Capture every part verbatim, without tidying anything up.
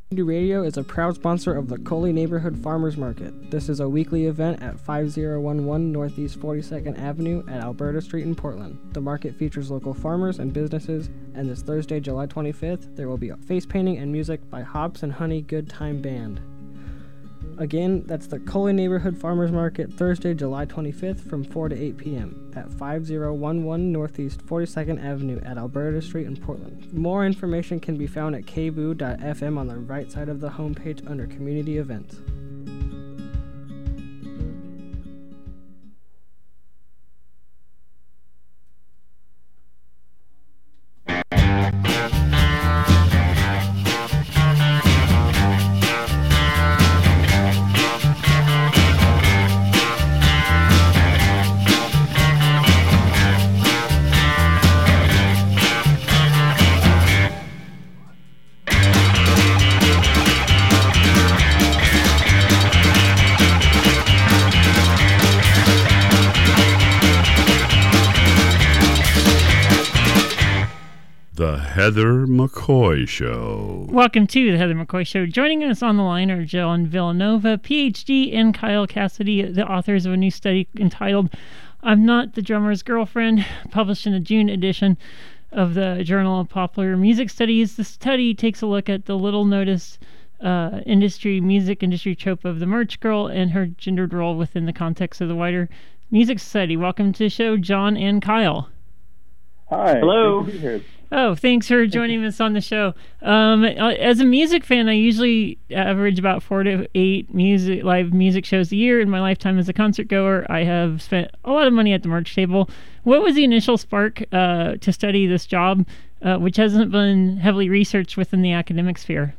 Radio is a proud sponsor of the Coley Neighborhood Farmers Market. This is a weekly event at five oh one one Northeast forty-second Avenue at Alberta Street in Portland. The market features local farmers and businesses, and this Thursday, July twenty-fifth, there will be face painting and music by Hops and Honey Good Time Band. Again, that's the Coley Neighborhood Farmers Market, Thursday, July twenty-fifth from four to eight p.m. at five oh one one Northeast forty-second Avenue at Alberta Street in Portland. More information can be found at k b o dot f m on the right side of the homepage under Community Events. Heather McCoy Show. Welcome to the Heather McCoy Show. Joining us on the line are John Villanova, P H D, and Kyle Cassidy, the authors of a new study entitled I'm Not the Drummer's Girlfriend, published in the June edition of the Journal of Popular Music Studies. The study takes a look at the little-noticed uh, industry, music industry trope of the merch girl and her gendered role within the context of the wider music society. Welcome to the show, John and Kyle. Hi. Hello. Good to be here. Oh, thanks for joining us on the show. Um, as a music fan, I usually average about four to eight music live music shows a year. In my lifetime as a concert goer, I have spent a lot of money at the merch table. What was the initial spark uh, to study this job, uh, which hasn't been heavily researched within the academic sphere?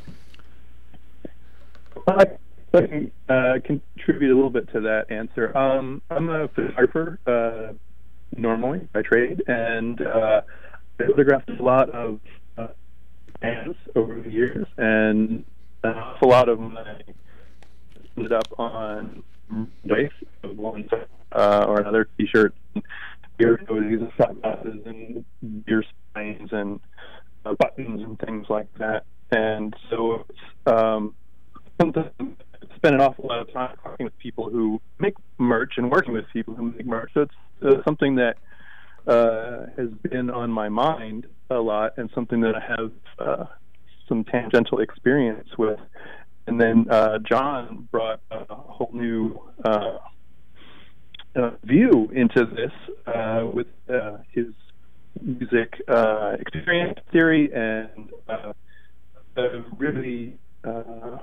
I can uh, contribute a little bit to that answer. Um, I'm a photographer uh, normally by trade, and uh, I photographed a lot of uh, bands over the years, and an awful lot of them I ended up on merchandise of one uh, or another T-shirt, and beer cozies and sunglasses and beer spines and uh, buttons and things like that. And so it's um, something I spend an awful lot of time talking with people who make merch and working with people who make merch. So it's uh, something that Uh, has been on my mind a lot, and something that I have uh, some tangential experience with. And then uh, John brought a whole new uh, uh, view into this uh, with uh, his music uh, experience theory and uh, a really uh,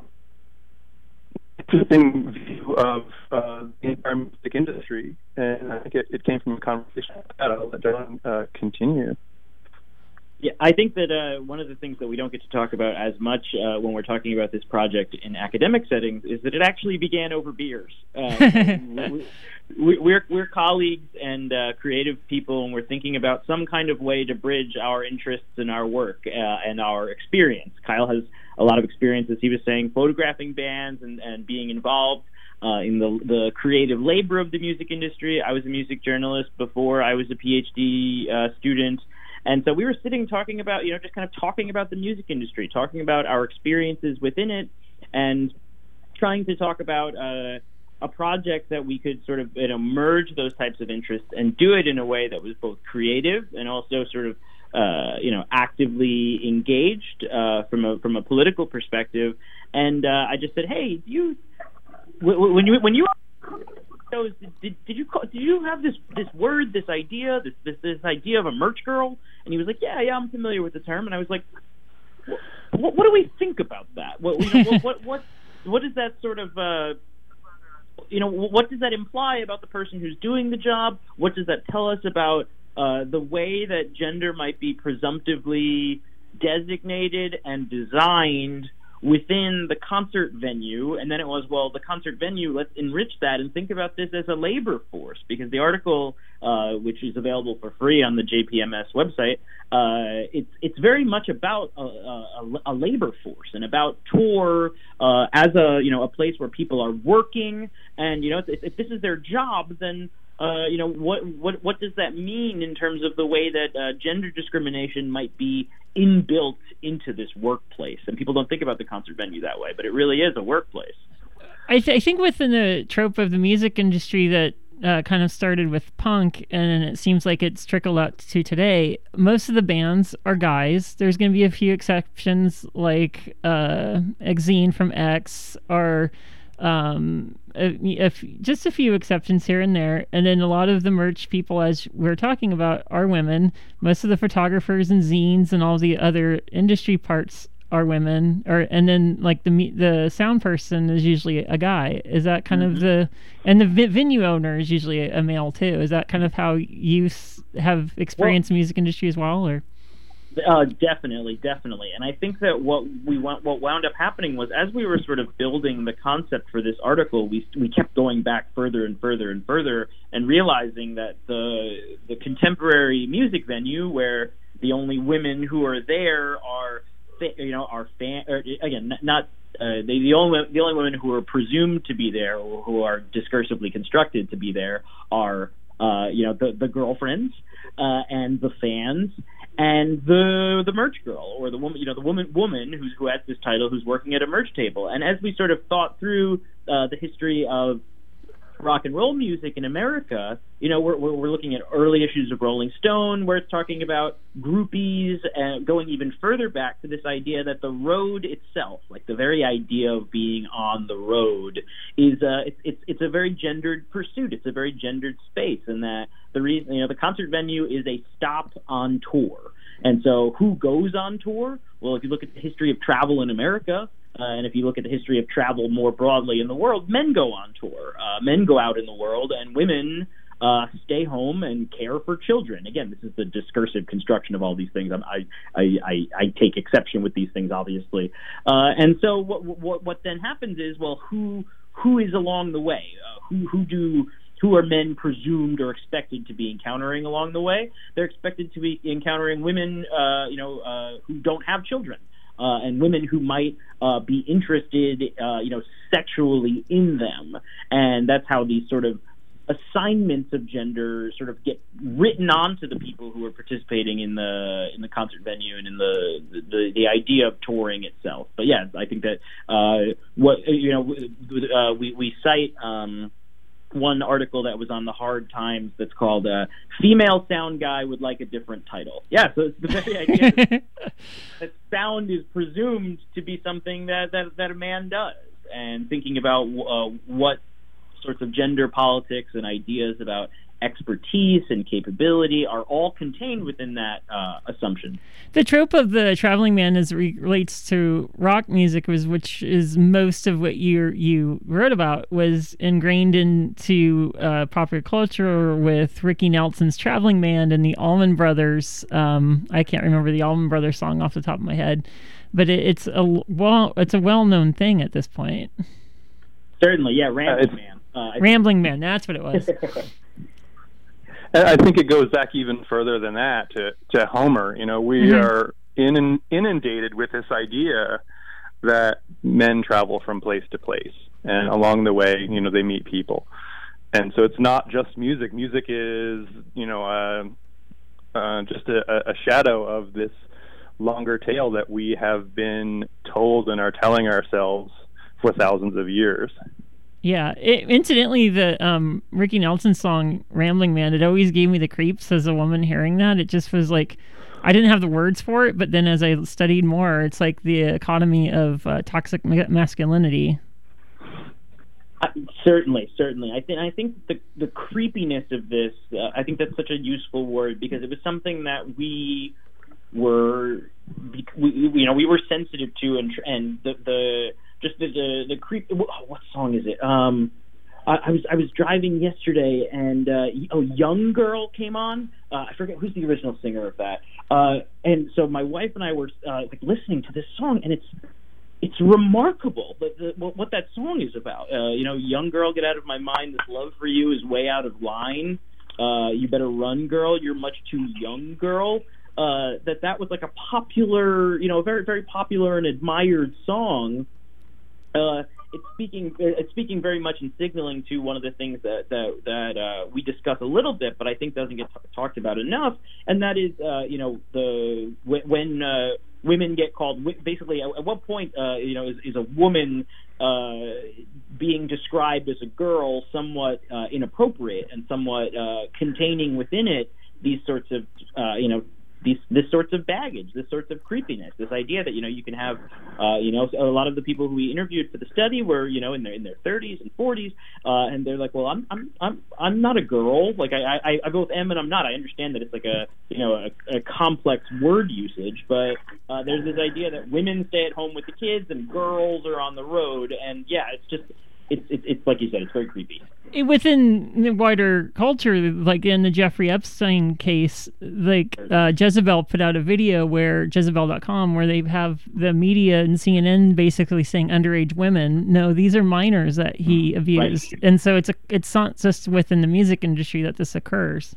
interesting view of uh, the entire music industry, and I think it, it came from a conversation like that. I'll let John uh, continue. Yeah, I think that uh, one of the things that we don't get to talk about as much uh, when we're talking about this project in academic settings is that it actually began over beers. Uh, we, we, we're we're colleagues and uh, creative people, and we're thinking about some kind of way to bridge our interests and our work uh, and our experience. Kyle has a lot of experience, as he was saying, photographing bands and, and being involved uh, in the the creative labor of the music industry. I was a music journalist before I was a P H D uh, student. And so we were sitting talking about, you know, just kind of talking about the music industry, talking about our experiences within it, and trying to talk about uh, a project that we could sort of, you know, merge those types of interests and do it in a way that was both creative and also sort of, uh, you know, actively engaged uh, from a from a political perspective. And uh, I just said, hey, you when you when you Did, did you call, did you have this, this word, this idea, this, this this idea of a merch girl? And he was like, yeah, yeah, I'm familiar with the term. And I was like, what, what do we think about that? What, you know, what, what, what, what does that sort of, uh, you know, what does that imply about the person who's doing the job? What does that tell us about uh, the way that gender might be presumptively designated and designed within the concert venue? And then it was, well, the concert venue, let's enrich that and think about this as a labor force, because the article, uh, which is available for free on the J P M S website, uh, it's it's very much about a, a, a labor force and about tour uh, as a, you know, a place where people are working. And, you know, if, if this is their job, then uh, you know, what, what what does that mean in terms of the way that uh, gender discrimination might be inbuilt into this workplace? And people don't think about the concert venue that way, but it really is a workplace. I, th- I think within the trope of the music industry that uh, kind of started with punk, and it seems like it's trickled out to today, most of the bands are guys. There's going to be a few exceptions, like uh, Exene from X, or um, a, a f- just a few exceptions here and there. And then a lot of the merch people, as we're talking about, are women. Most of the photographers and zines and all the other industry parts are women, or and then like the the sound person is usually a guy. Is that kind mm-hmm. of the and the v- venue owner is usually a, a male too? Is that kind of how you s- have experienced well, music industry as well, or? Uh, definitely, definitely. And I think that what we want, what wound up happening was, as we were sort of building the concept for this article, we we kept going back further and further and further, and realizing that the the contemporary music venue, where the only women who are there are you know, are fan, or, again, not uh, the, the only the only women who are presumed to be there, or who are discursively constructed to be there, are uh, you know the the girlfriends uh, and the fans and the the merch girl, or the woman you know the woman woman who's who has this title, who's working at a merch table. And as we sort of thought through uh, the history of rock and roll music in America, you know, we're, we're we're looking at early issues of Rolling Stone, where it's talking about groupies, and going even further back to this idea that the road itself, like the very idea of being on the road, is uh, it's it's it's a very gendered pursuit. It's a very gendered space, and that the reason, you know, the concert venue is a stop on tour. And so, who goes on tour? Well, if you look at the history of travel in America, Uh, and if you look at the history of travel more broadly in the world, men go on tour. Uh, men go out in the world, and women uh, stay home and care for children. Again, this is the discursive construction of all these things. I'm, I, I, I, I take exception with these things, obviously. Uh, and so what, what, what then happens is, well, who who is along the way? Uh, who who do who are men presumed or expected to be encountering along the way? They're expected to be encountering women, uh, you know, uh, who don't have children. Uh, and women who might uh, be interested, uh, you know, sexually in them. And that's how these sort of assignments of gender sort of get written onto the people who are participating in the in the concert venue and in the the, the idea of touring itself. But yeah, I think that uh, what you know uh, we we cite. Um, one article that was on the Hard Times that's called uh, Female Sound Guy Would Like a Different Title. Yeah, so it's the very idea that, that sound is presumed to be something that, that, that a man does. And thinking about uh, what sorts of gender politics and ideas about expertise and capability are all contained within that uh, assumption. The trope of the traveling man as re- relates to rock music, was which is most of what you you wrote about, was ingrained into uh, popular culture with Ricky Nelson's Traveling Man and the Allman Brothers. Um, I can't remember the Allman Brothers song off the top of my head, but it, it's a well it's a well known thing at this point. Certainly, yeah, Rambling uh, Man. Uh, Rambling Man, that's what it was. I think it goes back even further than that to, to Homer. You know, we mm-hmm. are in, inundated with this idea that men travel from place to place, and along the way, you know, they meet people. And so it's not just music. Music is, you know, uh, uh, just a, a shadow of this longer tale that we have been told and are telling ourselves for thousands of years. Yeah, it, incidentally, the um, Ricky Nelson song "Rambling Man," it always gave me the creeps as a woman hearing that. It just was like, I didn't have the words for it, but then as I studied more, it's like the economy of uh, toxic masculinity. Uh, certainly, certainly. I think I think the the creepiness of this, uh, I think that's such a useful word, because it was something that we were, we, you know, we were sensitive to, and and the the. Just the, the the creep. What song is it? Um, I, I was I was driving yesterday, and uh, a young girl came on. Uh, I forget who's the original singer of that. Uh, and so my wife and I were uh, like listening to this song, and it's it's remarkable the, the, what, what that song is about. Uh, you know, young girl, get out of my mind. This love for you is way out of line. Uh, you better run, girl. You're much too young, girl. Uh, that that was like a popular, you know, very very popular and admired song. Uh, it's speaking it's speaking very much and signaling to one of the things that that, that uh, we discuss a little bit, but I think doesn't get t- talked about enough, and that is uh, you know the when uh, women get called basically at, at what point uh, you know is, is a woman uh, being described as a girl somewhat uh, inappropriate and somewhat uh, containing within it these sorts of uh, you know. These, this sorts of baggage, this sorts of creepiness, this idea that, you know, you can have, uh, you know, a lot of the people who we interviewed for the study were, you know, in their in their thirties and forties, uh, and they're like, well, I'm I'm I'm I'm not a girl. Like I, I I both am and I'm not. I understand that it's like a you know a, a complex word usage, but uh, there's this idea that women stay at home with the kids and girls are on the road, and yeah, it's just. It's, it's it's like you said, it's very creepy. Within the wider culture, like in the Jeffrey Epstein case, like uh, Jezebel put out a video where Jezebel dot com where they have the media and C N N basically saying underage women, no, these are minors that he abused, right. And so it's a it's not just within the music industry that this occurs.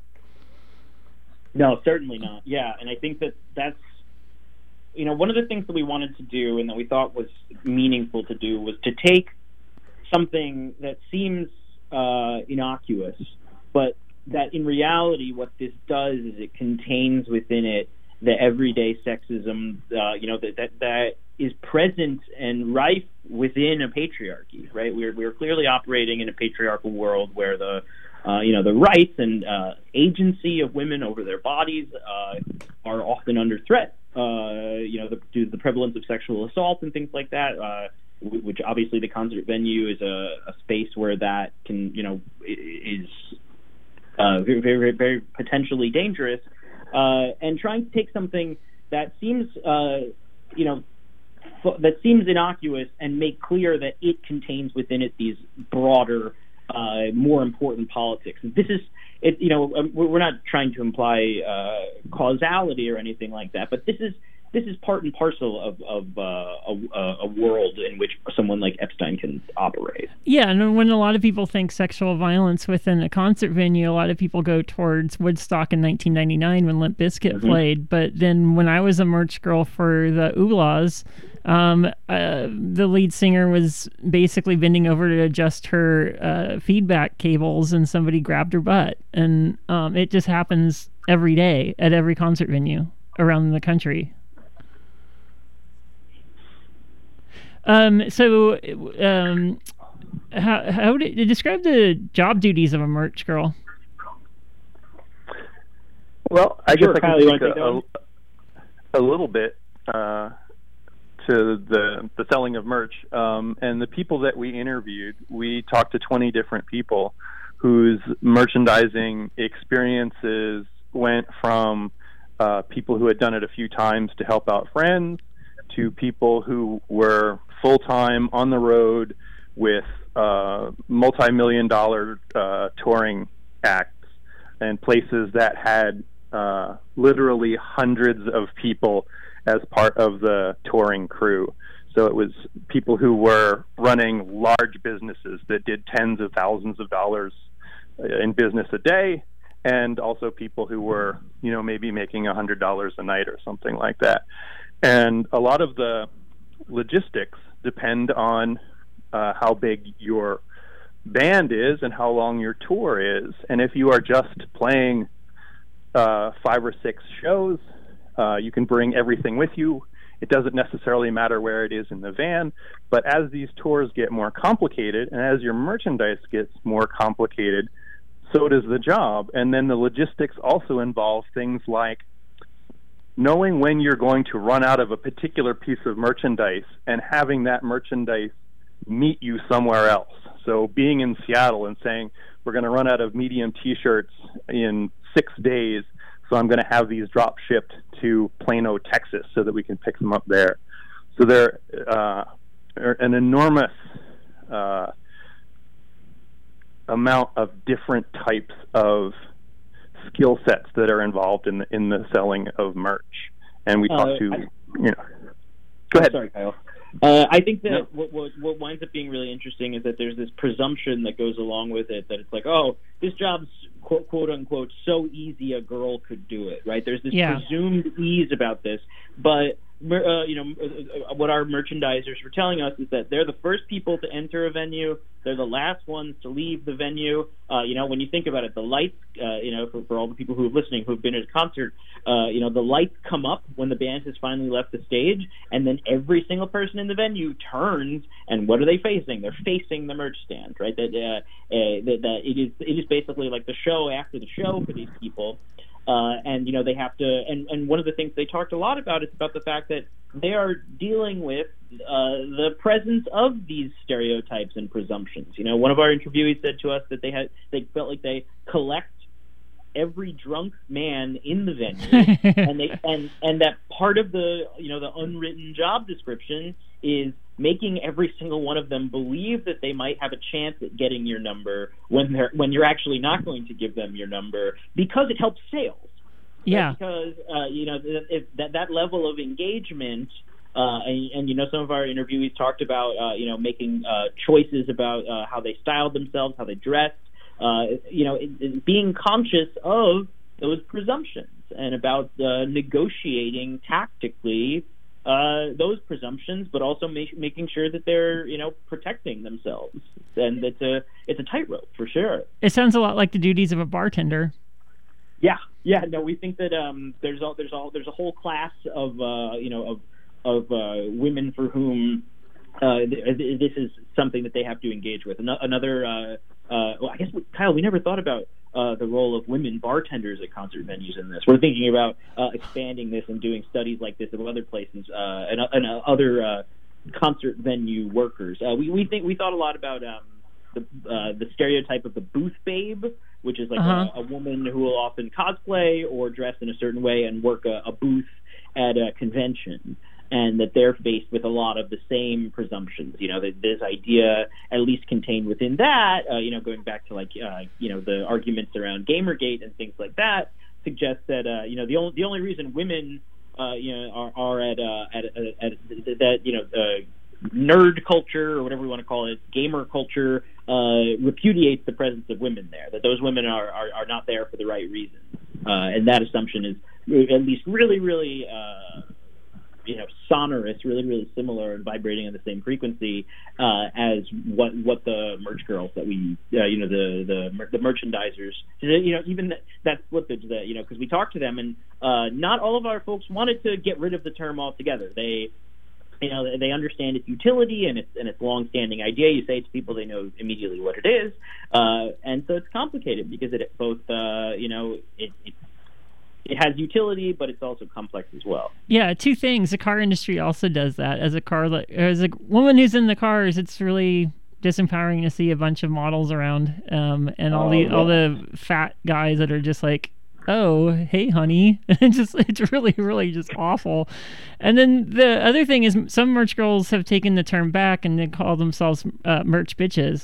No, certainly not. Yeah, and I think that that's you know one of the things that we wanted to do and that we thought was meaningful to do was to take something that seems uh, innocuous, but that in reality what this does is it contains within it the everyday sexism, uh, you know, that, that that is present and rife within a patriarchy, right? We're we're clearly operating in a patriarchal world where the uh, you know the rights and uh, agency of women over their bodies uh, are often under threat. Uh, you know, the, due to the prevalence of sexual assault and things like that. Uh, which obviously the concert venue is a, a space where that can, you know, is uh, very, very, very potentially dangerous, uh, and trying to take something that seems, uh, you know, f- that seems innocuous and make clear that it contains within it these broader, uh, more important politics. And this is, it, you know, we're not trying to imply uh, causality or anything like that, but this is. This is part and parcel of, of uh, a, a world in which someone like Epstein can operate. Yeah, and when a lot of people think sexual violence within a concert venue, a lot of people go towards Woodstock in nineteen ninety-nine when Limp Bizkit mm-hmm. played. But then when I was a merch girl for the Oolahs, um, uh, the lead singer was basically bending over to adjust her uh, feedback cables, and somebody grabbed her butt. And um, it just happens every day at every concert venue around the country. Um, so, um, how how would it describe the job duties of a merch girl? Well, I sure, guess I Kyle, can speak a, a, a little bit uh, to the the selling of merch. Um, and the people that we interviewed, we talked to twenty different people whose merchandising experiences went from uh, people who had done it a few times to help out friends, to people who were full-time on the road with uh, multi-million dollar uh, touring acts and places that had uh, literally hundreds of people as part of the touring crew. So it was people who were running large businesses that did tens of thousands of dollars in business a day, and also people who were, you know, maybe making one hundred dollars a night or something like that. And a lot of the logistics depend on uh, how big your band is and how long your tour is. And if you are just playing uh, five or six shows, uh, you can bring everything with you. It doesn't necessarily matter where it is in the van. But as these tours get more complicated and as your merchandise gets more complicated, so does the job. And then the logistics also involve things like knowing when you're going to run out of a particular piece of merchandise and having that merchandise meet you somewhere else. So being in Seattle and saying, we're going to run out of medium T-shirts in six days, so I'm going to have these drop shipped to Plano, Texas, so that we can pick them up there. So there uh, are an enormous uh, amount of different types of skill sets that are involved in the, in the selling of merch. And we talk uh, to, I, you know, go ahead. Sorry, Kyle. Uh, I think that no. what, what what winds up being really interesting is that there's this presumption that goes along with it, that it's like, oh, this job's quote, quote unquote so easy a girl could do it, right? There's this yeah. presumed ease about this, but uh, you know, uh, what our merchandisers were telling us is that they're the first people to enter a venue. They're the last ones to leave the venue. Uh, you know, when you think about it, the lights, uh, you know, for, for all the people who are listening who have been at a concert, uh, you know, the lights come up when the band has finally left the stage, and then every single person in the venue turns, and what are they facing? They're facing the merch stand, right? That, uh, uh, that, that it is it is basically like the show after the show for these people. Uh, and, you know, they have to, and, and one of the things they talked a lot about is about the fact that they are dealing with uh, the presence of these stereotypes and presumptions. You know, one of our interviewees said to us that they had, they felt like they collect every drunk man in the venue, and they, and, and that part of the, you know, the unwritten job description is making every single one of them believe that they might have a chance at getting your number when they're when you're actually not going to give them your number, because it helps sales. Yeah. Right? Because uh, you know if that that level of engagement, uh, and, and you know some of our interviewees talked about uh, you know making uh, choices about uh, how they styled themselves, how they dressed, uh, you know, it, it, being conscious of those presumptions and about uh, negotiating tactically Uh, those presumptions, but also ma- making sure that they're, you know, protecting themselves. And it's a it's a tightrope for sure. It sounds a lot like the duties of a bartender. Yeah, yeah. No, we think that um, there's all there's all there's a whole class of uh, you know of of uh, women for whom uh, th- this is something that they have to engage with. An- another, uh, uh, well, I guess we, Kyle, we never thought about Uh, the role of women bartenders at concert venues in this. We're thinking about uh, expanding this and doing studies like this at other places uh, and, and uh, other uh, concert venue workers. Uh, we, we think we thought a lot about um, the uh, the stereotype of the booth babe, which is like uh-huh. a, a woman who will often cosplay or dress in a certain way and work a, a booth at a convention. And that they're faced with a lot of the same presumptions. You know, that this idea, at least contained within that, uh, you know, going back to like, uh, you know, the arguments around Gamergate and things like that, suggests that, uh, you know, the only the only reason women, uh, you know, are, are at, uh, at, at, at that, you know, uh, nerd culture or whatever we want to call it, gamer culture, uh, repudiates the presence of women there. That those women are are, are not there for the right reasons, uh, and that assumption is at least really, really. Uh, you know, sonorous, really, really similar and vibrating on the same frequency uh, as what what the merch girls that we, uh, you know, the the the merchandisers, you know, even that, that slippage that, you know, because we talked to them and uh, not all of our folks wanted to get rid of the term altogether. They, you know, they understand its utility and its and its long-standing idea. You say it to people, they know immediately what it is, uh, and so it's complicated because it both, uh, you know, it. it It has utility, but it's also complex as well. Yeah, two things. The car industry also does that. As a car, as a woman who's in the cars, it's really disempowering to see a bunch of models around, um, and all oh, the yeah. all the fat guys that are just like, "Oh, hey, honey," and just it's really, really just awful. And then the other thing is, some merch girls have taken the term back and they call themselves uh, merch bitches.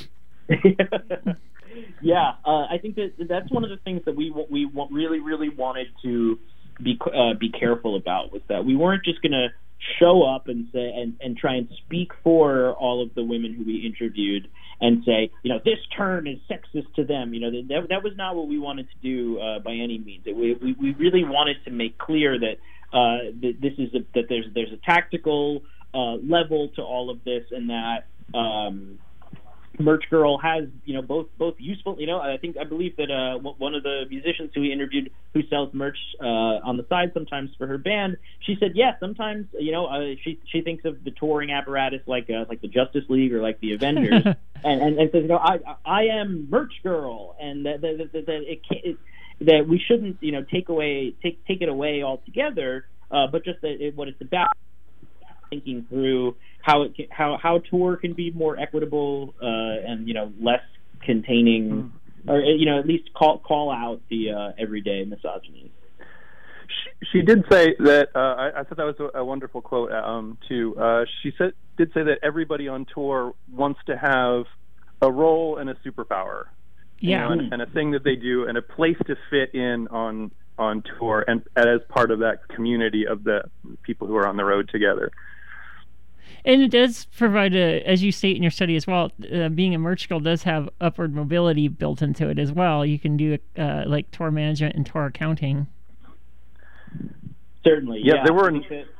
Yeah, uh, I think that that's one of the things that we we really really wanted to be uh, be careful about, was that we weren't just going to show up and say and, and try and speak for all of the women who we interviewed and say, you know, this term is sexist to them. You know, that that was not what we wanted to do uh, by any means. It, we we really wanted to make clear that uh, that this is a, that there's there's a tactical uh, level to all of this, and that. Um, Merch Girl has, you know, both both useful. You know, I think I believe that uh, one of the musicians who we interviewed, who sells merch uh, on the side sometimes for her band, she said, yes, sometimes, you know, uh, she she thinks of the touring apparatus like uh, like the Justice League or like the Avengers, and, and and says, you know, I I am Merch Girl, and that that, that, that it, can't, it that we shouldn't, you know, take away take take it away altogether, uh, but just that it, what it's about. Thinking through how it can, how how tour can be more equitable uh, and you know less containing, or you know at least call call out the uh, everyday misogyny. She, she did say that. Uh, I, I thought that was a, a wonderful quote um, too. Uh, she said did say that everybody on tour wants to have a role and a superpower. Yeah, you know, and, and a thing that they do and a place to fit in on on tour and, and as part of that community of the people who are on the road together. And it does provide a, as you state in your study as well, uh, being a merch girl does have upward mobility built into it as well. You can do uh, like tour management and tour accounting. Certainly, yeah. yeah There were that,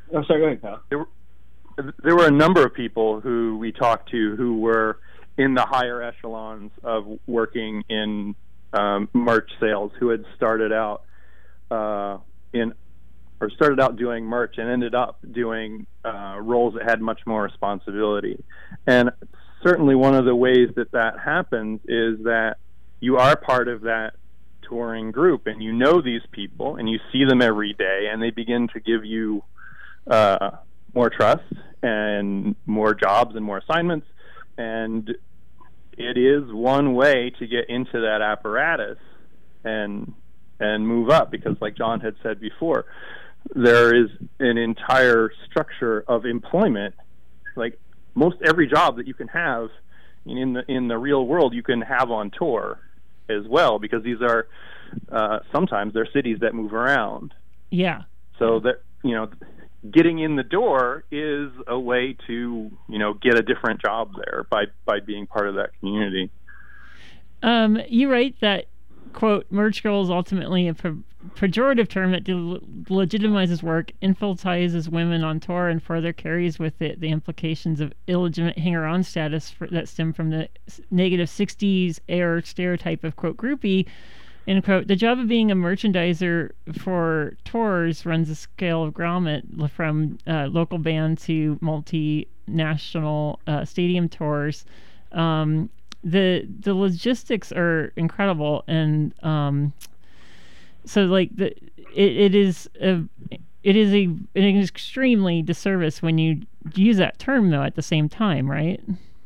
Oh, sorry, go ahead, Kyle. There were, there were a number of people who we talked to who were in the higher echelons of working in um, merch sales, who had started out uh, in or started out doing merch and ended up doing uh, roles that had much more responsibility. And certainly one of the ways that that happens is that you are part of that touring group and you know these people and you see them every day and they begin to give you uh, more trust and more jobs and more assignments. And it is one way to get into that apparatus and and move up, because like John had said before, there is an entire structure of employment. Like most every job that you can have in the in the real world, you can have on tour as well, because these are uh, sometimes they're cities that move around. Yeah. So that, you know, getting in the door is a way to, you know, get a different job there by by being part of that community. Um, you write that, quote, merch girl is ultimately a pe- pejorative term that de- legitimizes work, infantilizes women on tour, and further carries with it the implications of illegitimate hanger-on status for, that stem from the negative sixties era stereotype of, quote, groupie. End quote. The job of being a merchandiser for tours runs a scale of grommet from uh, local band to multinational uh, stadium tours. Um, the the logistics are incredible, and um, so like the it, it is a it is a an extremely disservice when you use that term though at the same time, right?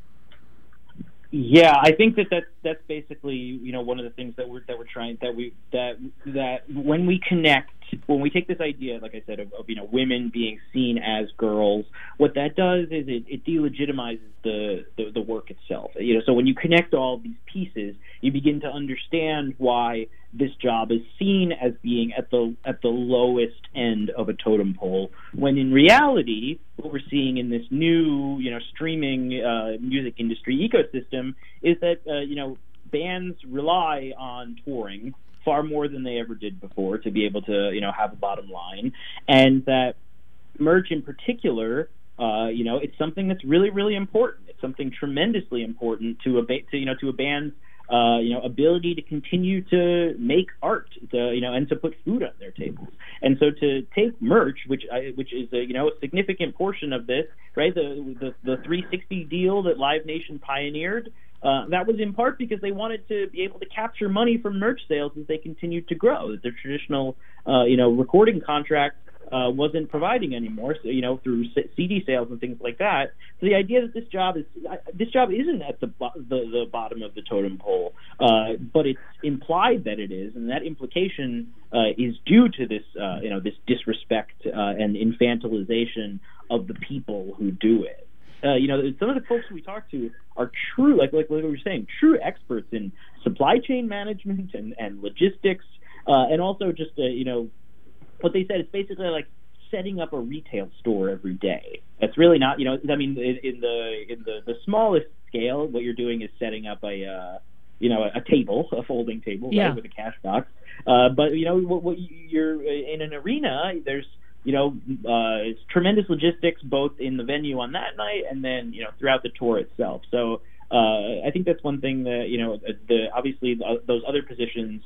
Yeah, I think that that's, that's basically, you know, one of the things that we're that we're trying that we that that when we connect, when we take this idea, like I said, of, of you know women being seen as girls, what that does is it, it delegitimizes the, the the work itself. You know, so when you connect all of these pieces, you begin to understand why this job is seen as being at the at the lowest end of a totem pole, when in reality, what we're seeing in this new, you know, streaming uh, music industry ecosystem is that, uh, you know, bands rely on touring far more than they ever did before to be able to, you know, have a bottom line, and that merch in particular, uh, you know, it's something that's really, really important. It's something tremendously important to a, ba- to, you know, to a band's Uh, you know, ability to continue to make art, to, you know, and to put food on their tables. And so to take merch, which I, which is a, you know, a significant portion of this, right? The the, the three sixty deal that Live Nation pioneered, uh, that was in part because they wanted to be able to capture money from merch sales as they continued to grow. That their traditional, uh, you know, recording contract Uh, wasn't providing anymore, so you know through C D sales and things like that. So the idea that this job is this job isn't at the bo- the, the bottom of the totem pole, uh, but it's implied that it is, and that implication uh, is due to this uh, you know this disrespect uh, and infantilization of the people who do it. Uh, you know, some of the folks we talk to are true, like like, like we were saying, true experts in supply chain management and and logistics, uh, and also just uh, you know. What they said is basically like setting up a retail store every day. That's really not, you know, I mean, in, in the in the, the smallest scale, what you're doing is setting up a, uh, you know, a, a table, a folding table, yeah. right, with a cash box. Uh, but you know, what, what you're in an arena, there's, you know, uh, it's tremendous logistics both in the venue on that night and then, you know, throughout the tour itself. So uh, I think that's one thing that, you know, the obviously those other positions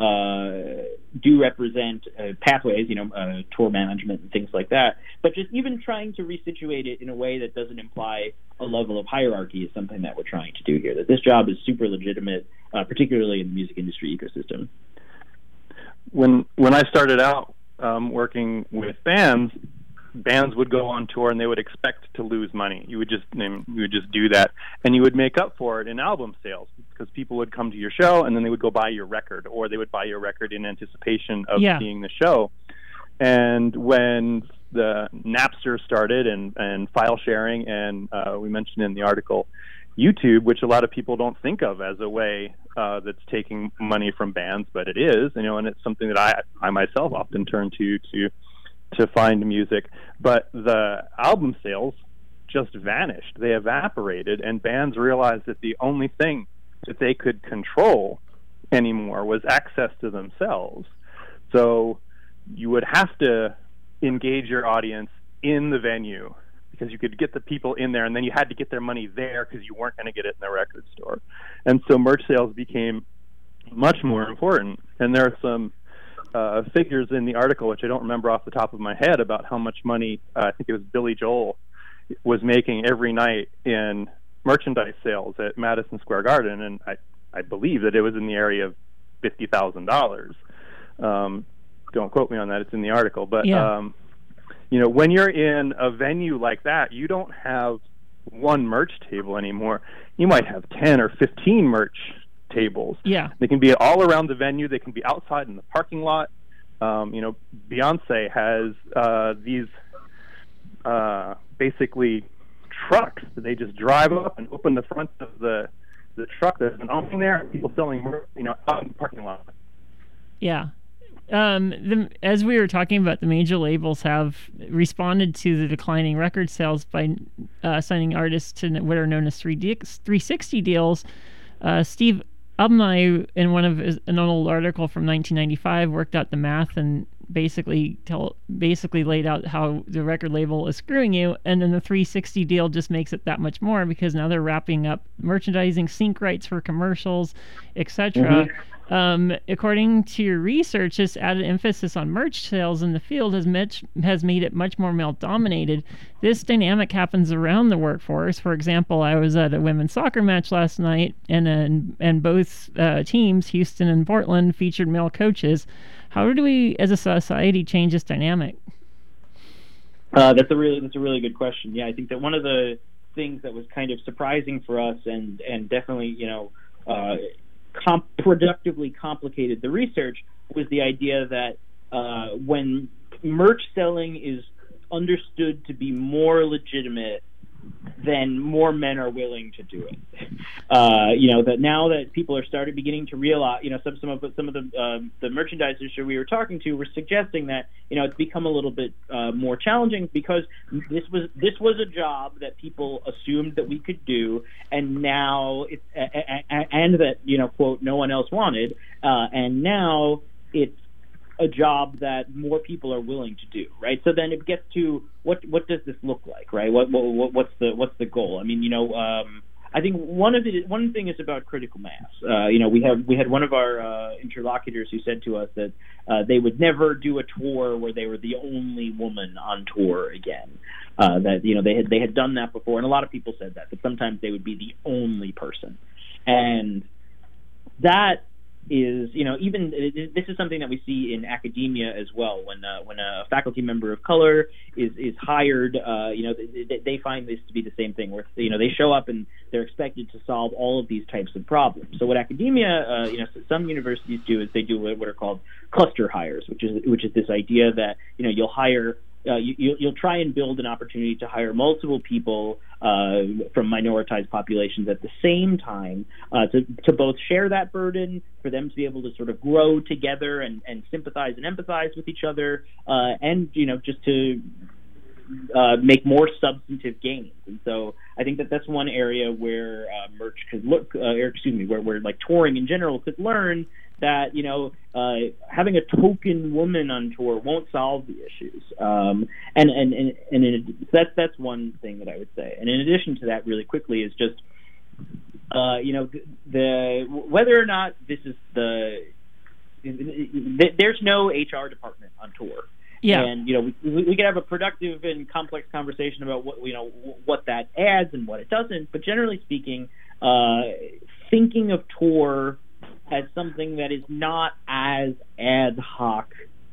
uh, do represent uh, pathways, you know, uh, tour management and things like that. But just even trying to resituate it in a way that doesn't imply a level of hierarchy is something that we're trying to do here. That this job is super legitimate, uh, particularly in the music industry ecosystem. When when I started out um, working with bands, bands would go on tour and they would expect to lose money. You would just you would just do that, and you would make up for it in album sales, because people would come to your show and then they would go buy your record, or they would buy your record in anticipation of yeah. seeing the show. And when the Napster started and, and file sharing, and uh, we mentioned in the article YouTube, which a lot of people don't think of as a way uh, that's taking money from bands, but it is, you know, and it's something that I, I myself often turn to to to find music. But the album sales just vanished. They evaporated, and bands realized that the only thing that they could control anymore was access to themselves. So you would have to engage your audience in the venue because you could get the people in there, and then you had to get their money there because you weren't going to get it in the record store. And so merch sales became much more important. And there are some uh, figures in the article, which I don't remember off the top of my head, about how much money, uh, I think it was Billy Joel, was making every night in merchandise sales at Madison Square Garden. And I, I believe that it was in the area of fifty thousand dollars. Um, don't quote me on that. It's in the article. But, yeah. um, you know, when you're in a venue like that, you don't have one merch table anymore. You might have ten or fifteen merch tables. Yeah. They can be all around the venue. They can be outside in the parking lot. Um, you know, Beyonce has uh, these uh, basically trucks that they just drive up and open the front of the the truck. There's an opening there, and people selling merch, you know, out in the parking lot. Yeah. Um, the, as we were talking about, the major labels have responded to the declining record sales by uh, signing artists to what are known as three sixty deals. Uh, Steve Abney, in one of his, an old article from nineteen ninety-five, worked out the math and basically tell basically laid out how the record label is screwing you, and then the three sixty deal just makes it that much more because now they're wrapping up merchandising, sync rights for commercials, et cetera. Mm-hmm. Um, according to your research, this added emphasis on merch sales in the field has, much, has made it much more male-dominated. This dynamic happens around the workforce. For example, I was at a women's soccer match last night, and and, and both uh, teams, Houston and Portland, featured male coaches. How do we, as a society, change this dynamic? Uh, that's a really that's a really good question. Yeah, I think that one of the things that was kind of surprising for us, and and definitely, you know, uh, comp- productively complicated the research, was the idea that uh, when merch selling is understood to be more legitimate, then more men are willing to do it. Uh, you know, that now that people are started beginning to realize, you know, some some of some of the uh, the merchandisers who we were talking to were suggesting that, you know, it's become a little bit uh, more challenging because this was this was a job that people assumed that we could do, and now it's and that, you know, quote, no one else wanted, uh, and now it's a job that more people are willing to do, right? So then it gets to what what does this look like, right? What, what what's the what's the goal? I mean, you know, um, I think one of it one thing is about critical mass. Uh, you know, we have we had one of our uh, interlocutors who said to us that uh, they would never do a tour where they were the only woman on tour again. Uh, that, you know, they had they had done that before, and a lot of people said that. That sometimes they would be the only person, and that is, you know, even this is something that we see in academia as well. When uh, when a faculty member of color is is hired, uh, you know, they, they find this to be the same thing, where, you know, they show up and they're expected to solve all of these types of problems. So what academia, uh, you know, some universities do is they do what are called cluster hires, which is which is this idea that, you know, you'll hire. Uh, you, you'll try and build an opportunity to hire multiple people uh, from minoritized populations at the same time uh, to, to both share that burden, for them to be able to sort of grow together and, and sympathize and empathize with each other, uh, and, you know, just to uh, make more substantive gains. And so I think that that's one area where uh, merch could look, uh, or excuse me, where, where like touring in general could learn that, you know, uh, having a token woman on tour won't solve the issues. Um, and and, and, and in, that's, that's one thing that I would say. And in addition to that, really quickly, is just, uh, you know, the, the whether or not this is the, there's no H R department on tour. Yeah. And, you know, we, we could have a productive and complex conversation about what, you know, what that adds and what it doesn't. But generally speaking, uh, thinking of tour as something that is not as ad hoc,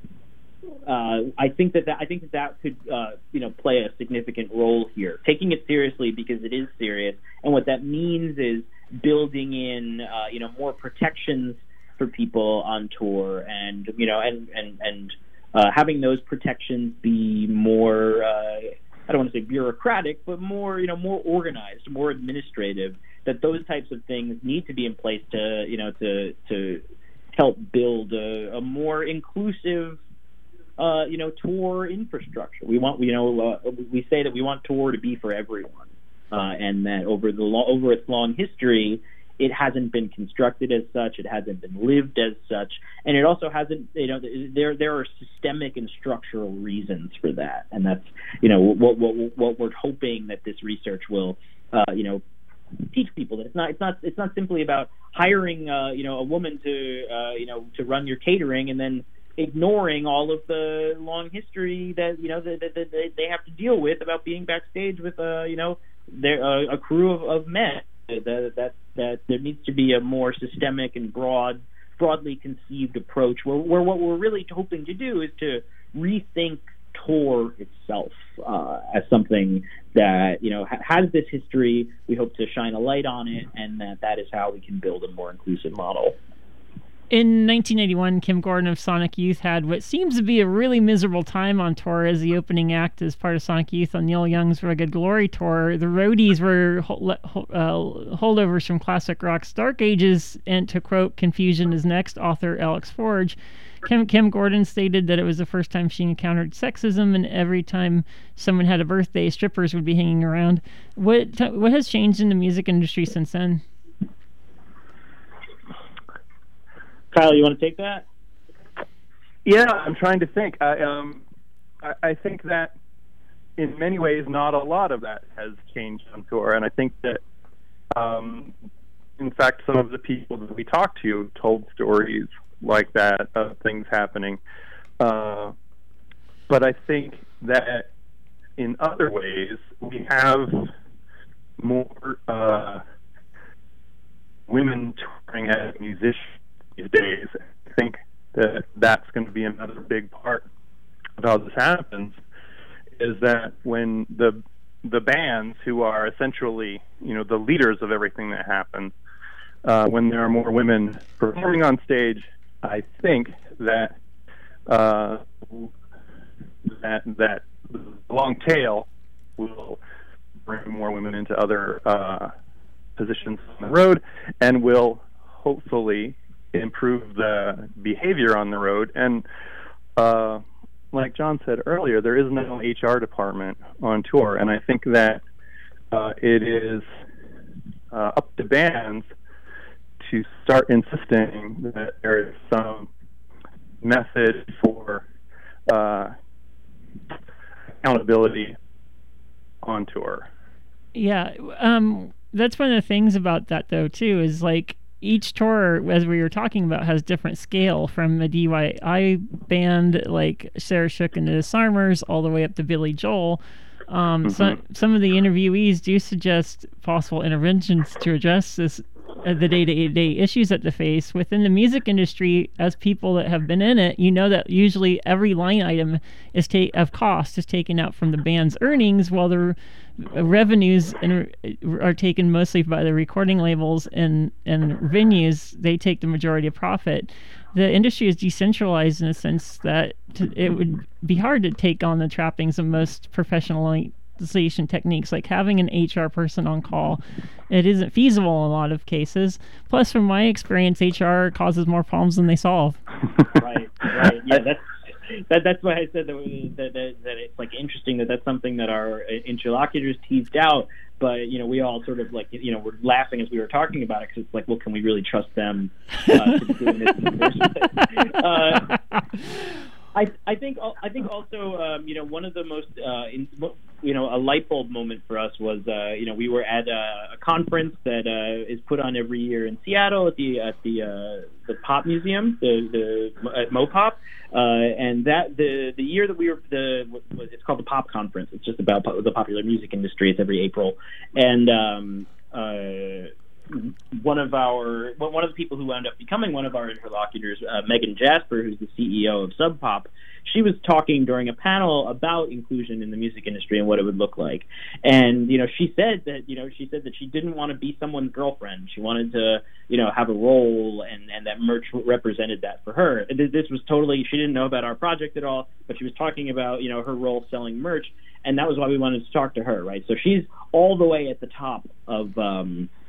uh, I think that, that I think that that could uh, you know, play a significant role here. Taking it seriously because it is serious, and what that means is building in uh, you know, more protections for people on tour, and, you know, and and and uh, having those protections be more uh, I don't want to say bureaucratic, but more, you know, more organized, more administrative. That those types of things need to be in place to, you know, to to help build a, a more inclusive, uh, you know, tour infrastructure. We want, you know, uh, we say that we want tour to be for everyone, uh, and that over the lo- over its long history, it hasn't been constructed as such, it hasn't been lived as such, and it also hasn't, you know, there there are systemic and structural reasons for that, and that's, you know, what what what we're hoping that this research will, uh, you know, teach people, that it's not it's not it's not simply about hiring, uh, you know, a woman to, uh, you know, to run your catering and then ignoring all of the long history that, you know, that, that, that they have to deal with about being backstage with, uh, you know, their, uh, a crew of, of men. That, that that there needs to be a more systemic and broad, broadly conceived approach where, where what we're really hoping to do is to rethink tour itself uh, as something that, you know, ha- has this history. We hope to shine a light on it, and that that is how we can build a more inclusive model. In nineteen ninety-one, Kim Gordon of Sonic Youth had what seems to be a really miserable time on tour as the opening act as part of Sonic Youth on Neil Young's Rugged Glory tour. The roadies were uh, holdovers from classic rock's Dark Ages, and to quote Confusion is Next author Alex Forge, Kim, Kim Gordon stated that it was the first time she encountered sexism, and every time someone had a birthday, strippers would be hanging around. What what has changed in the music industry since then? Kyle, you want to take that? Yeah, I'm trying to think. I, um, I, I think that in many ways, not a lot of that has changed on tour, and I think that, um, in fact, some of the people that we talked to told stories like that of things happening. Uh, but I think that in other ways, we have more uh, women touring as musicians these days. I think that that's going to be another big part of how this happens, is that when the the bands who are essentially, you know, the leaders of everything that happens, uh, when there are more women performing on stage, I think that uh, that that the long tail will bring more women into other uh, positions on the road, and will hopefully improve the behavior on the road. And uh, like John said earlier, there is no H R department on tour, and I think that uh, it is uh, up to bands to start insisting that there is some method for uh, accountability on tour. Yeah, um, that's one of the things about that, though, too, is like each tour, as we were talking about, has different scale, from a D I Y band like Sarah Shook and the Disarmers all the way up to Billy Joel. Um, mm-hmm. So, some of the interviewees do suggest possible interventions to address this, uh, the day-to-day issues that they face. Within the music industry, as people that have been in it, you know that usually every line item is ta- of cost is taken out from the band's earnings, while the revenues in, are taken mostly by the recording labels and, and venues. They take the majority of profit. The industry is decentralized in a sense that to, it would be hard to take on the trappings of most professionalization techniques, like having an H R person on call. It isn't feasible in a lot of cases. Plus, from my experience, H R causes more problems than they solve. Right, right. Yeah, that's That, that's why I said that, that, that, that it's like interesting that that's something that our interlocutors teased out, but, you know, we all sort of like, you know, we're laughing as we were talking about it, because it's like, well, can we really trust them uh, to be doing this in the first place? Uh, I I think I think also um, you know, one of the most uh, in, you know, a light bulb moment for us was uh, you know, we were at a, a conference that uh, is put on every year in Seattle at the at the uh, the Pop Museum, the the at Mopop, uh, and that the the year that we were the it's called the Pop Conference. It's just about the popular music industry. It's every April, and um, uh, one of our one of the people who wound up becoming one of our interlocutors, uh, Megan Jasper, who's the C E O of Sub Pop, she was talking during a panel about inclusion in the music industry and what it would look like. And, you know, she said that, you know, she said that she didn't want to be someone's girlfriend. She wanted to, you know, have a role, and, and that merch represented that for her. This was totally, she didn't know about our project at all, but she was talking about, you know, her role selling merch, and that was why we wanted to talk to her, right? So she's all the way at the top of, um,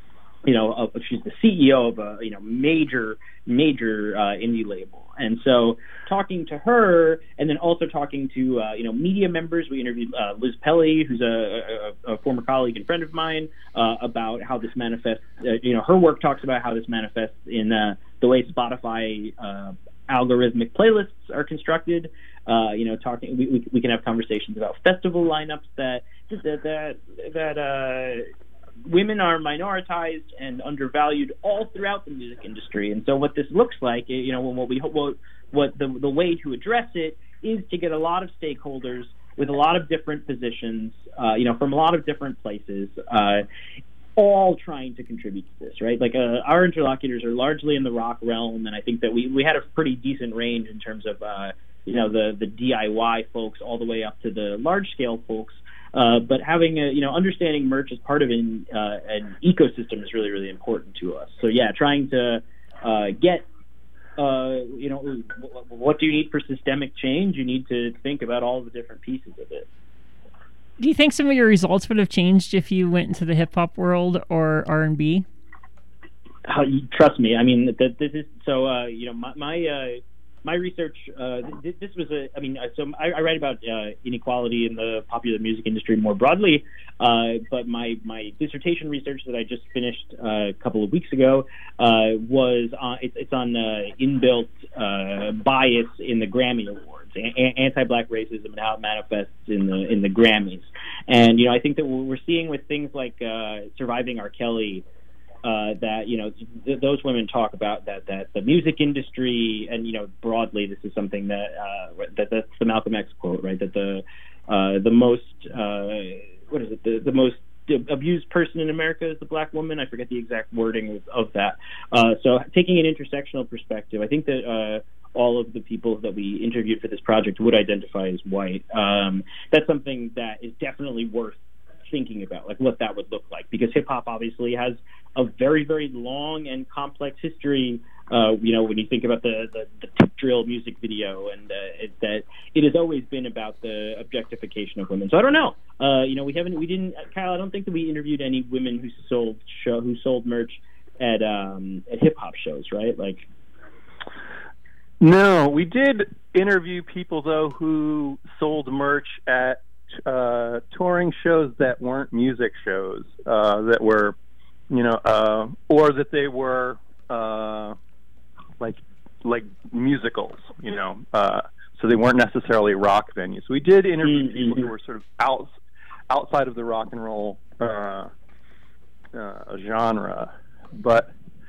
you know, of, she's the C E O of a, you know, major, major uh, indie label. And so talking to her and then also talking to, uh, you know, media members, we interviewed uh, Liz Pelly, who's a, a, a former colleague and friend of mine, uh, about how this manifests, uh, you know, her work talks about how this manifests in uh, the way Spotify uh, algorithmic playlists are constructed. Uh, you know, talking, we, we, we can have conversations about festival lineups that, that, that, that, uh, women are minoritized and undervalued all throughout the music industry, and so what this looks like, you know, what we what, what the the way to address it is to get a lot of stakeholders with a lot of different positions, uh, you know, from a lot of different places, uh, all trying to contribute to this, right? Like uh, our interlocutors are largely in the rock realm, and I think that we we had a pretty decent range in terms of uh, you know the the D I Y folks all the way up to the large scale folks. Uh, but having a, you know, understanding merch as part of an, uh, an ecosystem is really, really important to us. So yeah, trying to uh, get, uh, you know, what do you need for systemic change? You need to think about all the different pieces of it. Do you think some of your results would have changed if you went into the hip hop world or R and B? Uh, trust me. I mean, that this is so. Uh, you know, my my, uh, my research. Uh, th- this was a. I mean, so I, I write about uh, inequality in the popular music industry more broadly. Uh, but my my dissertation research that I just finished uh, a couple of weeks ago uh, was on. It's, it's on uh, inbuilt uh, bias in the Grammy Awards, a- anti-black racism, and how it manifests in the in the Grammys. And you know, I think that what we're seeing with things like uh, Surviving R. Kelly. Uh, that you know th- those women talk about that that the music industry, and you know broadly this is something that uh, that that's the Malcolm X quote, right, that the uh, the most uh, what is it the, the most abused person in America is the black woman. I forget the exact wording of, of that. Uh, so taking an intersectional perspective, I think that uh, all of the people that we interviewed for this project would identify as white. Um, that's something that is definitely worth thinking about, like what that would look like, because hip hop obviously has a very, very long and complex history. Uh, you know, when you think about the the, the Tip Drill music video, and uh, it, that it has always been about the objectification of women. So I don't know. Uh, you know, we haven't, we didn't, Kyle. I don't think that we interviewed any women who sold show who sold merch at um, at hip hop shows, right? Like, no, we did interview people though who sold merch at uh, touring shows that weren't music shows, uh, that were, you know, uh, or that they were uh, like like musicals, you know, uh, so they weren't necessarily rock venues. We did interview mm-hmm. people who were sort of out, outside of the rock and roll uh, uh, genre, but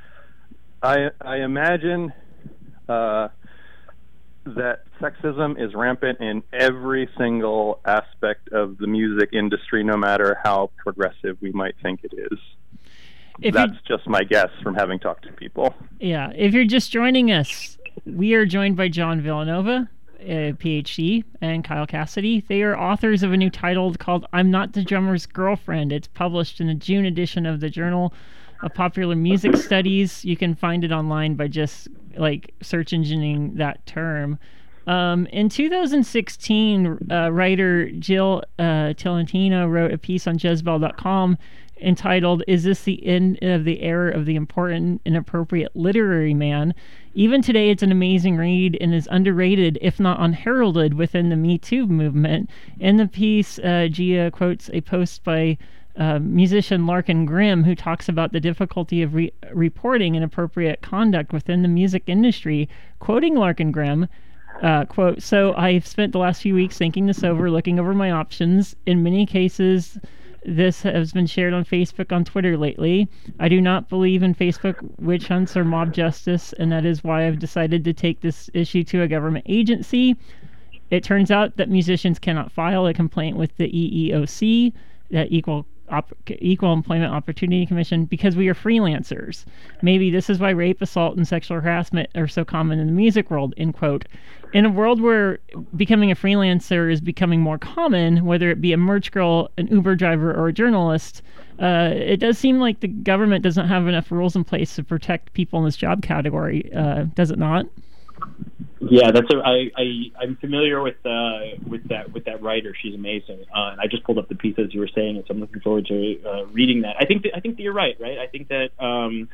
I I imagine uh, that sexism is rampant in every single aspect of the music industry, no matter how progressive we might think it is. If That's just my guess from having talked to people. Yeah. If you're just joining us, we are joined by John Villanova, a P H D, and Kyle Cassidy. They are authors of a new title called I'm Not the Drummer's Girlfriend. It's published in the June edition of the Journal of Popular Music Studies. You can find it online by just like search engineing that term. Um, in two thousand sixteen, uh, writer Jill uh, Tolentino wrote a piece on Jezebel dot com entitled, Is This the End of the Era of the Important and Appropriate Literary Man? Even today, it's an amazing read and is underrated, if not unheralded, within the Me Too movement. In the piece, uh, Gia quotes a post by uh, musician Larkin Grimm, who talks about the difficulty of re- reporting inappropriate conduct within the music industry. Quoting Larkin Grimm, uh, quote, so I've spent the last few weeks thinking this over, looking over my options. In many cases, this has been shared on Facebook, on Twitter lately. I do not believe in Facebook witch hunts or mob justice, and that is why I've decided to take this issue to a government agency. It turns out that musicians cannot file a complaint with the E E O C, that Equal Op- Equal Employment Opportunity Commission, because we are freelancers. Maybe this is why rape, assault, and sexual harassment are so common in the music world, end quote. In a world where becoming a freelancer is becoming more common, whether it be a merch girl, an Uber driver, or a journalist, uh, it does seem like the government doesn't have enough rules in place to protect people in this job category, uh, does it not? Yeah, that's a, I, I I'm familiar with uh, with that with that writer. She's amazing. Uh, and I just pulled up the piece as you were saying it, so I'm looking forward to uh, reading that. I think that, I think that you're right. Right. I think that um,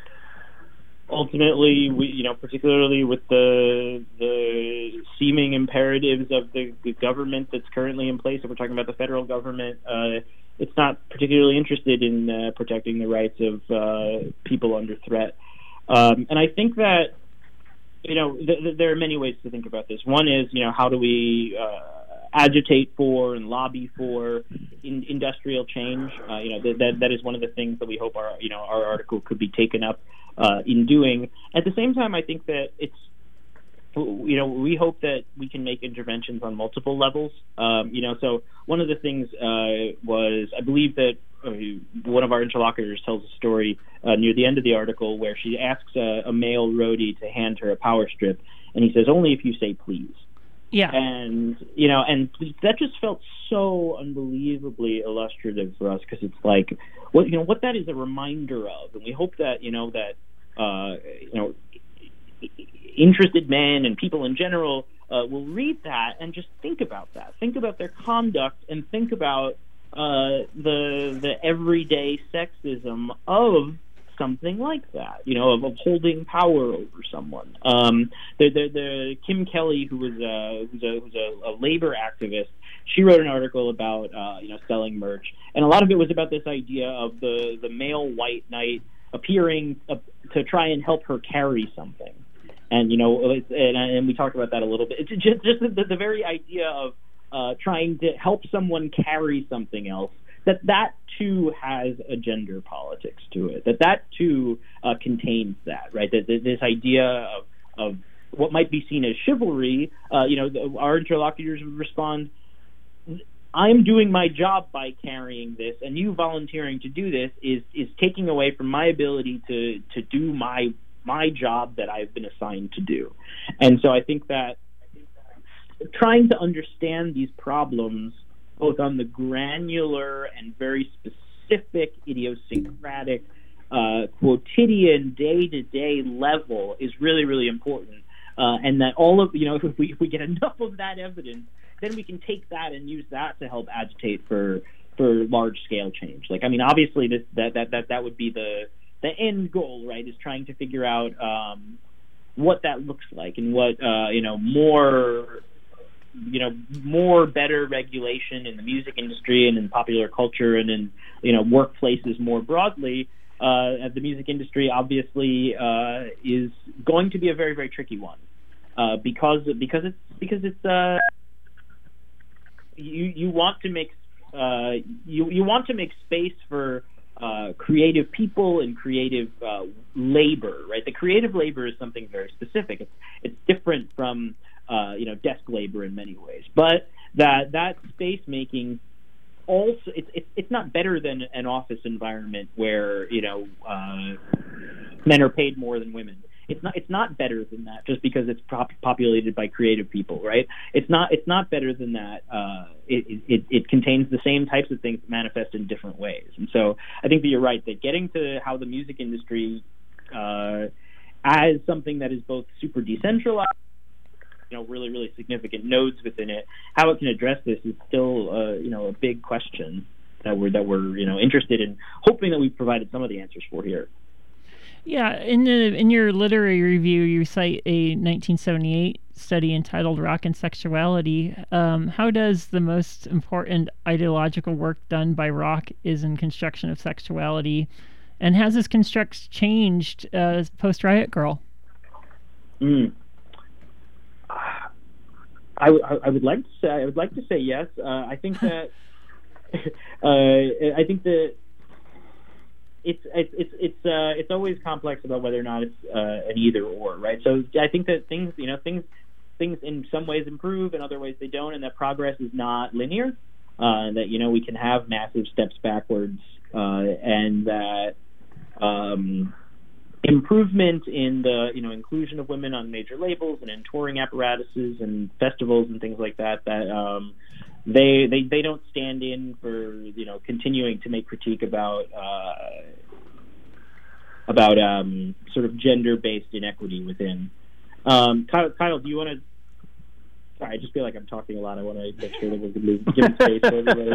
ultimately, we you know, particularly with the the seeming imperatives of the, the government that's currently in place, if we're talking about the federal government, uh, it's not particularly interested in uh, protecting the rights of uh, people under threat. Um, and I think that. You know, th- th- there are many ways to think about this. One is, you know, how do we uh, agitate for and lobby for in- industrial change? Uh, you know, th- that that is one of the things that we hope our, you know, our article could be taken up uh, in doing. At the same time, I think that it's, you know, we hope that we can make interventions on multiple levels. Um, you know, so one of the things uh, was, I believe that uh, one of our interlocutors tells a story uh, near the end of the article where she asks a, a male roadie to hand her a power strip, and he says, "Only if you say please." Yeah. And, you know, and that just felt so unbelievably illustrative for us, because it's like, what, you know, what that is a reminder of. And we hope that, you know, that, uh, you know, interested men and people in general uh, will read that and just think about that. Think about their conduct and think about uh, the the everyday sexism of something like that, you know, of, of holding power over someone. Um, the, the, the Kim Kelly, who was a, who's, a, who's a, a labor activist, she wrote an article about, uh, you know, selling merch. And a lot of it was about this idea of the, the male white knight appearing uh, to try and help her carry something. And, you know, and, and we talked about that a little bit. It's just, just the, the very idea of uh, trying to help someone carry something else, that that too has a gender politics to it, that that too uh, contains that, right? That, that this idea of, of what might be seen as chivalry, uh, you know, the, our interlocutors would respond, I'm doing my job by carrying this, and you volunteering to do this is is taking away from my ability to to do my my job that I've been assigned to do. And so I think that trying to understand these problems both on the granular and very specific, idiosyncratic, uh, quotidian, day-to-day level is really, really important. Uh, and that all of, you know, if we, if we get enough of that evidence, then we can take that and use that to help agitate for for large-scale change. Like, I mean, obviously, this, that, that, that, that would be the, the end goal, right, is trying to figure out um, what that looks like and what, uh, you know, more... you know, more better regulation in the music industry and in popular culture and in, you know, workplaces more broadly. Uh, the music industry obviously uh, is going to be a very, very tricky one uh, because because it's because it's uh, you you want to make uh, you you want to make space for uh, creative people and creative uh, labor, right? The creative labor is something very specific. It's it's different from Uh, you know, desk labor in many ways, but that that space making also it's it's it's not better than an office environment where, you know, uh, men are paid more than women. It's not it's not better than that just because it's pop- populated by creative people, right? It's not it's not better than that. Uh, it, it it contains the same types of things that manifest in different ways, and so I think that you're right that getting to how the music industry uh, as something that is both super decentralized, you know, really, really significant nodes within it, how it can address this is still, uh, you know, a big question that we're that we're you know interested in, hoping that we've provided some of the answers for here. Yeah, in the in your literary review, you cite a nineteen seventy-eight study entitled "Rock and Sexuality." Um, how does the most important ideological work done by rock is in construction of sexuality, and has this construct changed uh, post Riot Grrrl? Mm. I, w- I would like to say I would like to say yes. Uh, I think that uh, I think that it's it's it's it's, uh, it's always complex about whether or not it's uh, an either or, right? So I think that things you know things things in some ways improve, in other ways they don't, and that progress is not linear. Uh, that you know we can have massive steps backwards, uh, and that. Um, Improvement in the you know inclusion of women on major labels and in touring apparatuses and festivals and things like that. That um, they they they don't stand in for you know continuing to make critique about uh, about um, sort of gender-based inequity within. Um, Kyle, Kyle, do you want to Sorry, I just feel like I'm talking a lot. I want to make sure that we're giving space for everybody.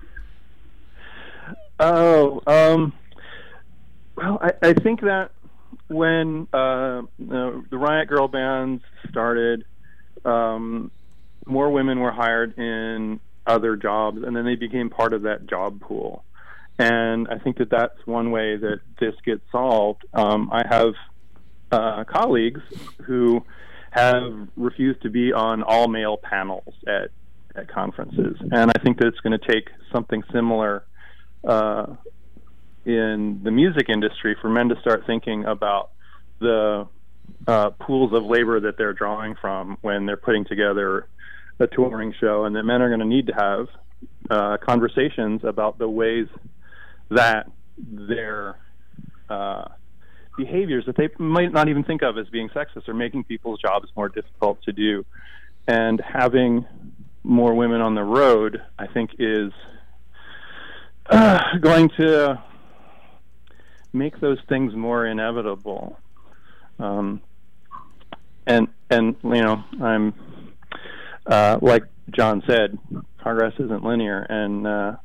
Oh, um, well, I, I think that when uh, the, the Riot Grrrl bands started, um, more women were hired in other jobs, and then they became part of that job pool. And I think that that's one way that this gets solved. Um, I have uh, colleagues who have refused to be on all-male panels at, at conferences, and I think that it's going to take something similar uh, in the music industry for men to start thinking about the uh, pools of labor that they're drawing from when they're putting together a touring show, and that men are going to need to have uh, conversations about the ways that their uh, behaviors that they might not even think of as being sexist are making people's jobs more difficult to do. And having more women on the road, I think, is uh, going to make those things more inevitable. Um, and, and, you know, I'm, uh, like John said, progress isn't linear, and, uh,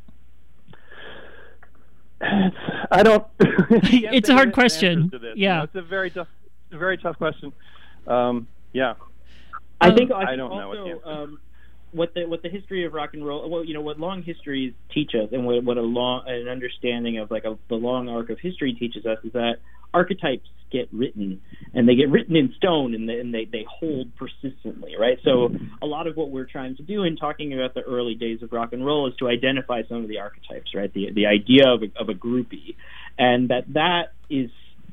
it's, I don't, it's a hard question. Yeah. You know, it's a very tough, very tough question. Um, yeah. I think, I, I think don't also, know what the um, what the what the history of rock and roll, well, you know, what long histories teach us, and what, what a long an understanding of like a, the long arc of history teaches us, is that archetypes get written, and they get written in stone, and they, and they they hold persistently, right? So a lot of what we're trying to do in talking about the early days of rock and roll is to identify some of the archetypes, right? The the idea of a, of a groupie, and that that is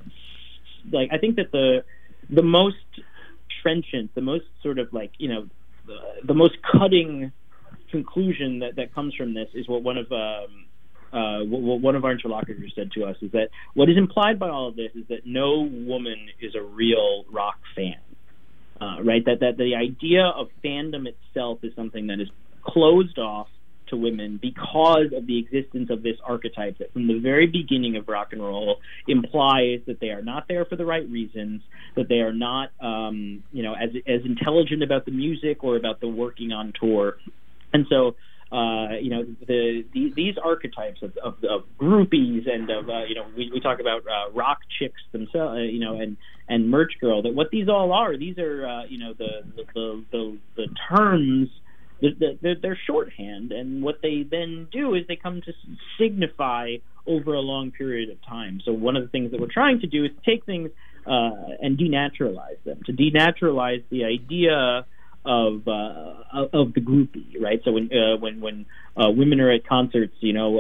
like, I think that the the most trenchant, the most sort of like, you know, the, the most cutting conclusion that, that comes from this is what one of um, uh, what one of our interlocutors said to us, is that what is implied by all of this is that no woman is a real rock fan, uh, right? That that the idea of fandom itself is something that is closed off to women because of the existence of this archetype that from the very beginning of rock and roll implies that they are not there for the right reasons, that they are not, um, you know, as as intelligent about the music or about the working on tour. And so, uh, you know, the, the these archetypes of, of, of groupies and of, uh, you know, we, we talk about uh, rock chicks themselves, uh, you know, and, and merch girl, that what these all are, these are, uh, you know, the, the, the, the, the terms. They're, they're shorthand, and what they then do is they come to signify over a long period of time. So one of the things that we're trying to do is take things uh, and denaturalize them, to denaturalize the idea of uh, of the groupie, right? So when uh, when when uh, women are at concerts, you know,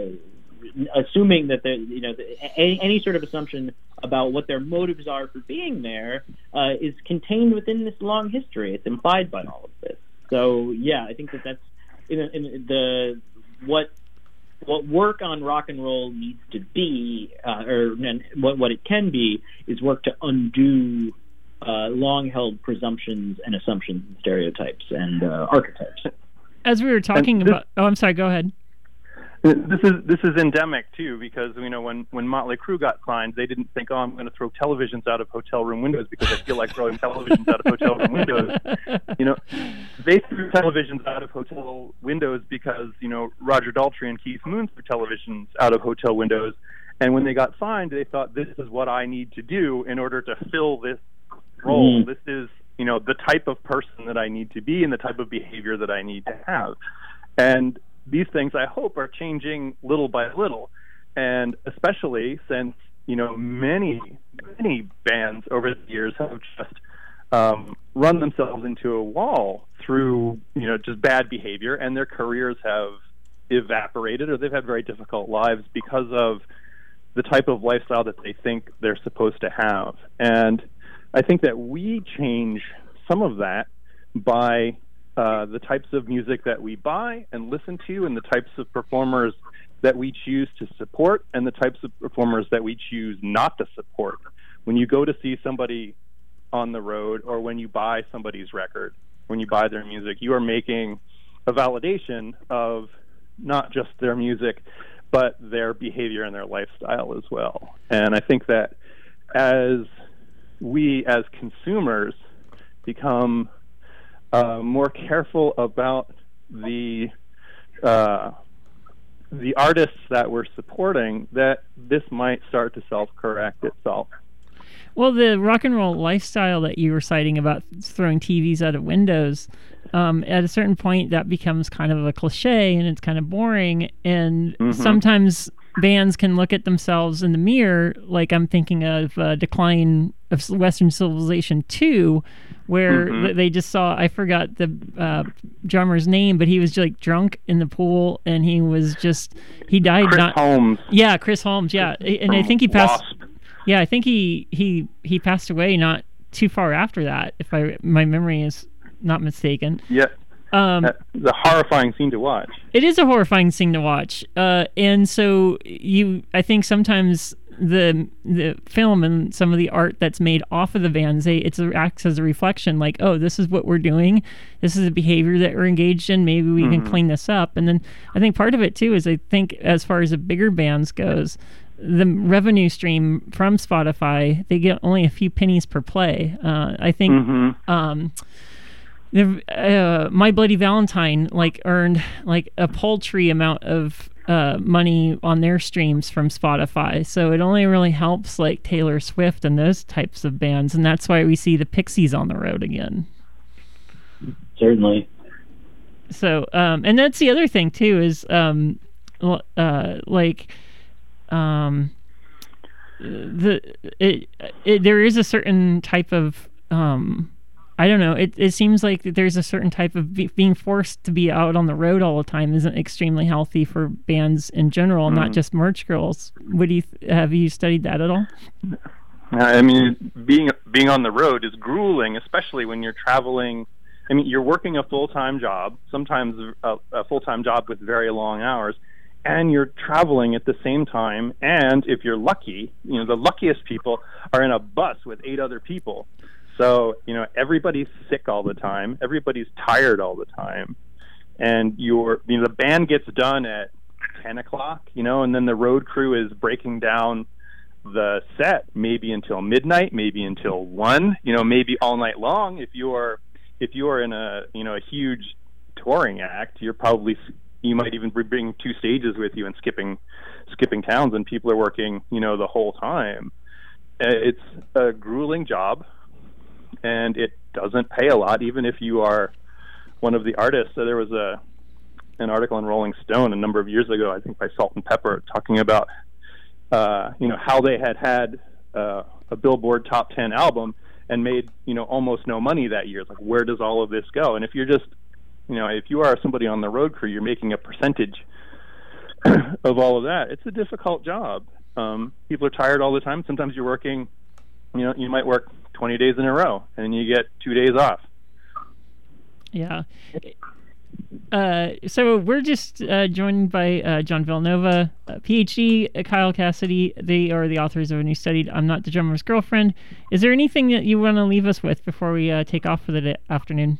uh, assuming that they, you know, any, any sort of assumption about what their motives are for being there uh, is contained within this long history. It's implied by all of this. So yeah, I think that that's in, in the what what work on rock and roll needs to be, uh, or and what what it can be, is work to undo uh, long-held presumptions and assumptions and stereotypes and uh, archetypes. As we were talking this, about, oh, I'm sorry, go ahead. This is this is endemic too, because you know when when Motley Crue got signed, they didn't think, oh, I'm going to throw televisions out of hotel room windows because I feel like throwing televisions out of hotel room windows. You know, they threw televisions out of hotel windows because you know Roger Daltrey and Keith Moon threw televisions out of hotel windows, and when they got signed, they thought, this is what I need to do in order to fill this role. Mm. This is you know the type of person that I need to be and the type of behavior that I need to have, and these things, I hope, are changing little by little, and especially since you know many, many bands over the years have just um, run themselves into a wall through you know just bad behavior, and their careers have evaporated, or they've had very difficult lives because of the type of lifestyle that they think they're supposed to have. And I think that we change some of that by Uh, the types of music that we buy and listen to, and the types of performers that we choose to support, and the types of performers that we choose not to support. When you go to see somebody on the road, or when you buy somebody's record, when you buy their music, you are making a validation of not just their music, but their behavior and their lifestyle as well. And I think that as we as consumers become uh, more careful about the uh, the artists that we're supporting, that this might start to self-correct itself. Well, the rock and roll lifestyle that you were citing about throwing T Vs out of windows, um, at a certain point that becomes kind of a cliche and it's kind of boring. And mm-hmm. sometimes bands can look at themselves in the mirror, like I'm thinking of uh, Decline of Western Civilization two, where mm-hmm. they just saw, I forgot the uh, drummer's name, but he was like drunk in the pool and he was just, he died. Chris not, Holmes. Yeah, Chris Holmes, yeah. And I think he passed... Wasp. Yeah, I think he, he he passed away not too far after that, if I my memory is not mistaken. Yeah, um, the horrifying scene to watch. It is a horrifying scene to watch, uh, and so you, I think sometimes the the film and some of the art that's made off of the bands, they, it acts as a reflection, like, oh, this is what we're doing, this is a behavior that we're engaged in, maybe we mm-hmm. can clean this up. And then I think part of it too is I think as far as the bigger bands goes, the revenue stream from Spotify, they get only a few pennies per play. Uh, I think mm-hmm. um, the uh, My Bloody Valentine like earned like a paltry amount of uh, money on their streams from Spotify. So it only really helps like Taylor Swift and those types of bands, and that's why we see the Pixies on the road again. Certainly. So, um, and that's the other thing too is um, uh, like. Um, the it, it there is a certain type of um, I don't know. It it seems like there's a certain type of be, being forced to be out on the road all the time isn't extremely healthy for bands in general, mm. not just merch girls. What do you th- have you studied that at all? I mean, being being on the road is grueling, especially when you're traveling. I mean, you're working a full-time job, sometimes a, a full-time job with very long hours. And you're traveling at the same time, and if you're lucky, you know, the luckiest people are in a bus with eight other people. So, you know, everybody's sick all the time, everybody's tired all the time, and you're, you know, the band gets done at ten o'clock, you know, and then the road crew is breaking down the set maybe until midnight, maybe until one, you know, maybe all night long. If you're, if you're in a, you know, a huge touring act, you're probably... You might even be bringing two stages with you and skipping, skipping towns, and people are working, you know, the whole time. It's a grueling job, and it doesn't pay a lot, even if you are one of the artists. So there was a an article in Rolling Stone a number of years ago, I think by Salt and Pepper, talking about, uh, you know, how they had had uh, a Billboard top ten album and made, you know, almost no money that year. It's like, where does all of this go? And if you're just You know, if you are somebody on the road crew, you're making a percentage of all of that. It's a difficult job. Um, people are tired all the time. Sometimes you're working, you know, you might work twenty days in a row, and you get two days off. Yeah. Uh, so we're just uh, joined by uh, John Villanova, uh, P H D, uh, Kyle Cassidy. They are the authors of a new study, I'm Not the Drummer's Girlfriend. Is there anything that you want to leave us with before we uh, take off for the day- afternoon?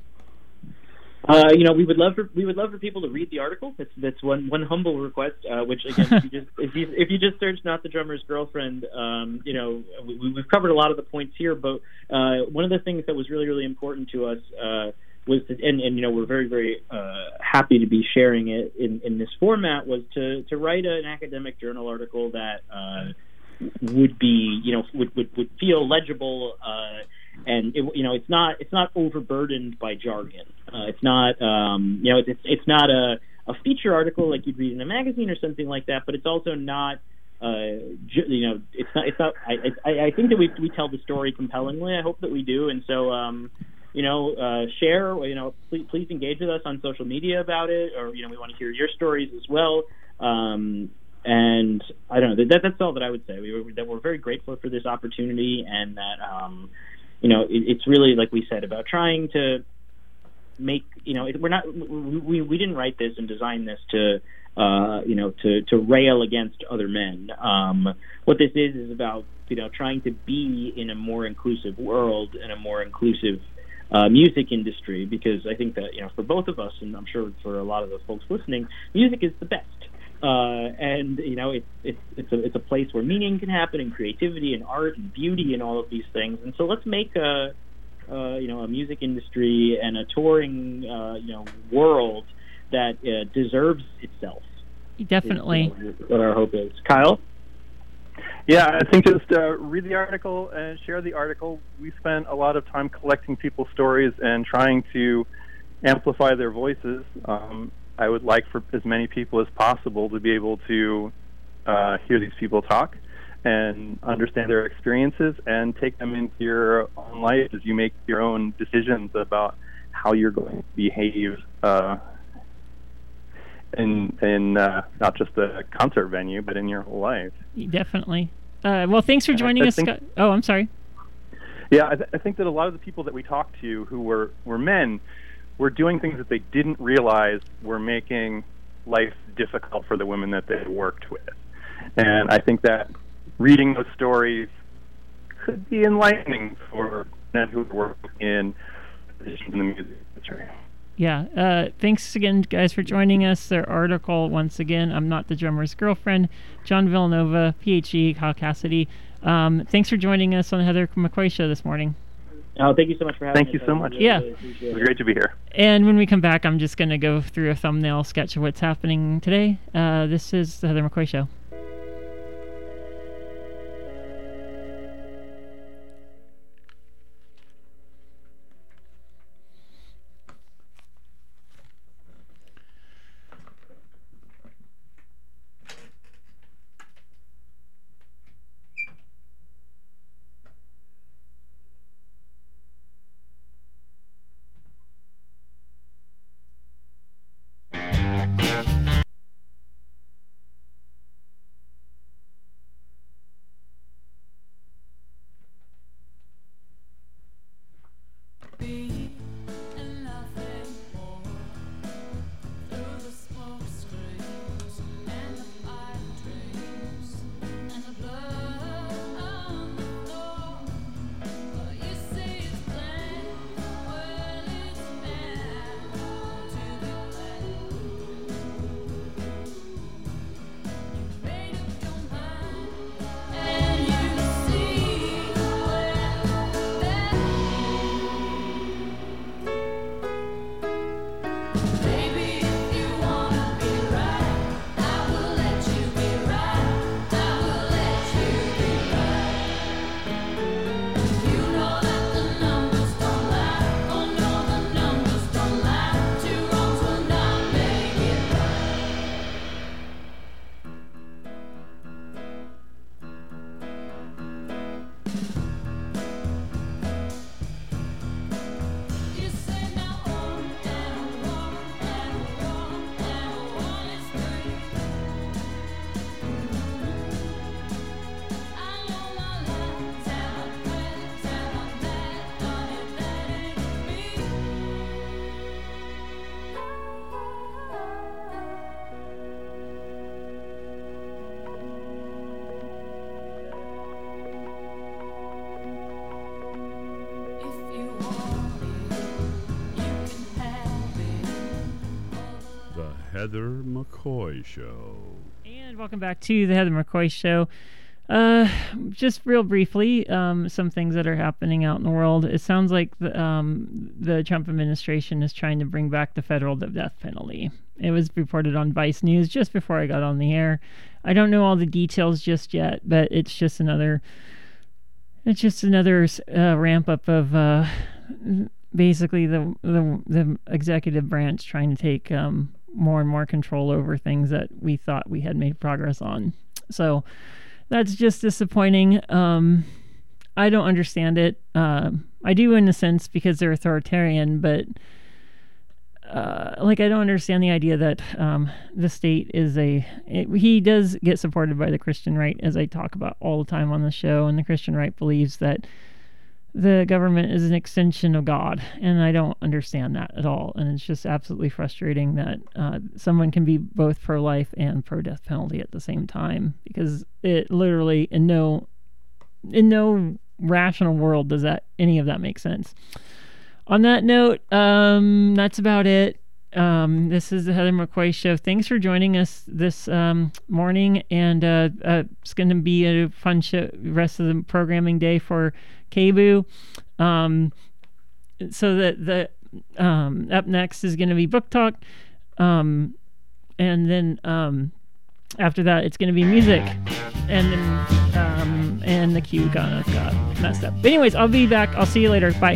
Uh, you know, we would love for we would love for people to read the article. That's that's one one humble request. Uh, which again, if you just if you if you just search "Not the Drummer's Girlfriend," um, you know, we, we've covered a lot of the points here. But uh, one of the things that was really really important to us uh, was, to, and and you know, we're very very uh, happy to be sharing it in, in this format. Was to to write an academic journal article that uh, would be you know would would, would feel legible. Uh, And it, you know, it's not it's not overburdened by jargon. Uh, it's not um, you know it's it's not a, a feature article like you'd read in a magazine or something like that. But it's also not uh, ju- you know it's not it's not. I I, I think that we we tell the story compellingly. I hope that we do. And so um, you know uh, share you know please please engage with us on social media about it, or you know we want to hear your stories as well. Um, and I don't know that that's all that I would say. We were, that we're very grateful for this opportunity, and that. Um, You know, it, it's really, like we said, about trying to make, you know, it, we're not, we, we didn't write this and design this to, uh, you know, to, to rail against other men. Um, what this is is about, you know, trying to be in a more inclusive world and a more inclusive uh, music industry, because I think that, you know, for both of us, and I'm sure for a lot of the folks listening, music is the best. Uh, and you know it's it's it's a it's a place where meaning can happen, and creativity and art and beauty and all of these things. And so let's make a uh, you know, a music industry and a touring, uh, you know, world that uh, deserves itself. Definitely. Is, you know, what our hope is. Kyle? Yeah, I think just uh, read the article and share the article. We spent a lot of time collecting people's stories and trying to amplify their voices. Um, I would like for as many people as possible to be able to uh, hear these people talk and understand their experiences and take them into your own life as you make your own decisions about how you're going to behave uh, in, in uh, not just the concert venue, but in your whole life. Definitely. Uh, well, thanks for joining I, I us, think, Scott. Oh, I'm sorry. Yeah, I, th- I think that a lot of the people that we talked to who were, were men were doing things that they didn't realize were making life difficult for the women that they worked with. And I think that reading those stories could be enlightening for men who work in positions in the music industry. Yeah. Uh, thanks again, guys, for joining us. Their article, once again, I'm Not the Drummer's Girlfriend, John Villanova, P H D, Kyle Cassidy. Um, thanks for joining us on the Heather McCoy Show this morning. Oh, thank you so much for having Thank us. you so much. Yeah. Really it was great to be here. And when we come back, I'm just going to go through a thumbnail sketch of what's happening today. Uh, this is the Heather McCoy Show. Heather McCoy Show. And welcome back to the Heather McCoy Show. Uh, just real briefly, um, some things that are happening out in the world. It sounds like the, um, the Trump administration is trying to bring back the federal death penalty. It was reported on Vice News just before I got on the air. I don't know all the details just yet, but it's just another, it's just another uh, ramp up of uh, basically the, the the executive branch trying to take um, more and more control over things that we thought we had made progress on. So that's just disappointing. Um, I don't understand it. Uh, I do in a sense because they're authoritarian, but uh, like I don't understand the idea that um, the state is a... It, he does get supported by the Christian right, as I talk about all the time on the show, and the Christian right believes that the government is an extension of God, and I don't understand that at all. And it's just absolutely frustrating that uh, someone can be both pro-life and pro-death penalty at the same time, because it literally, in no, in no rational world does that any of that make sense. On that note, um, that's about it. Um, this is the Heather McCoy Show. Thanks for joining us this um, morning, and uh, uh, it's going to be a fun show, rest of the programming day for K B O O. Um, so that the um, up next is going to be book talk, um, and then um, after that it's going to be music, and then um, and the queue kind of got messed up. But anyways, I'll be back. I'll see you later. Bye.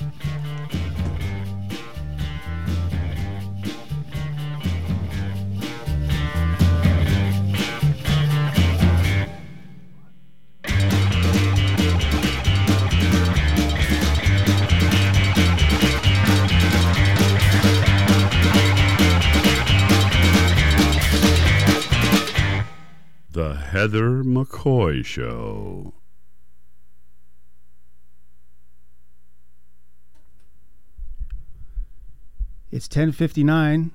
The Heather McCoy Show. It's ten fifty-nine.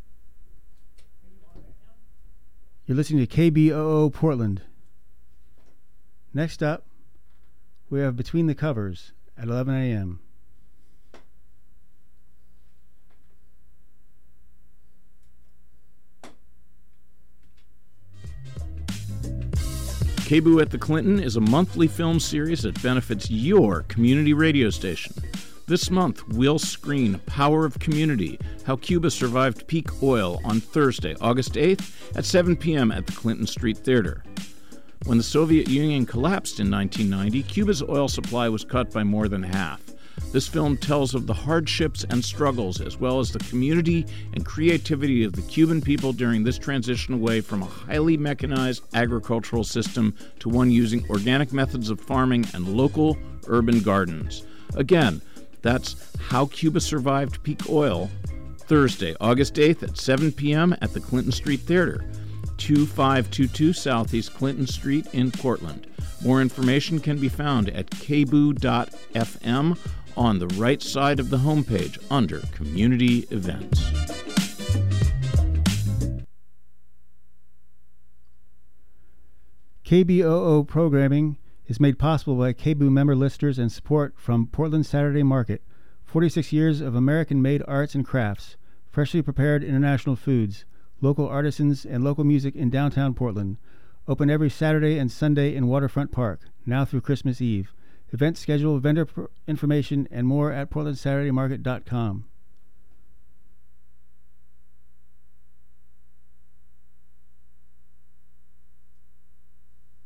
You're listening to K B O O Portland. Next up, we have Between the Covers at eleven a.m. K B O O at the Clinton is a monthly film series that benefits your community radio station. This month, we'll screen Power of Community, How Cuba Survived Peak Oil on Thursday, August eighth at seven p.m. at the Clinton Street Theater. When the Soviet Union collapsed in nineteen ninety, Cuba's oil supply was cut by more than half. This film tells of the hardships and struggles, as well as the community and creativity of the Cuban people during this transition away from a highly mechanized agricultural system to one using organic methods of farming and local urban gardens. Again, that's How Cuba Survived Peak Oil, Thursday, August eighth at seven p.m. at the Clinton Street Theater, twenty-five twenty-two Southeast Clinton Street in Portland. More information can be found at k b o o dot f m on the right side of the homepage under Community Events. K B O O programming is made possible by K B O O member listeners and support from Portland Saturday Market. forty-six years of American-made arts and crafts, freshly prepared international foods, local artisans, and local music in downtown Portland. Open every Saturday and Sunday in Waterfront Park, now through Christmas Eve. Event schedule, vendor pr- information, and more at portland saturday market dot com.